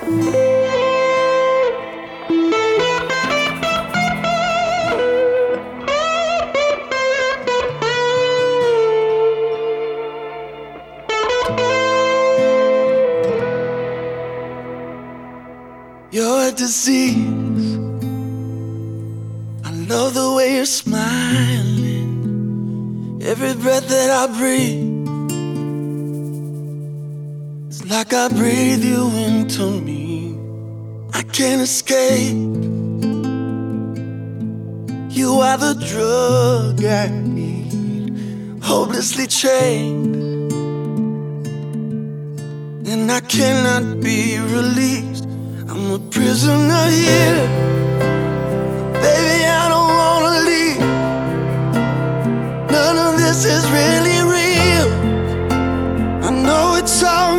You're a disease. I love the way you're smiling. Every breath that I breathe, it's like I breathe you into me. I can't escape. You are the drug I need, hopelessly chained, and I cannot be released. I'm a prisoner here. Baby, I don't wanna leave. None of this is really real. I know it's all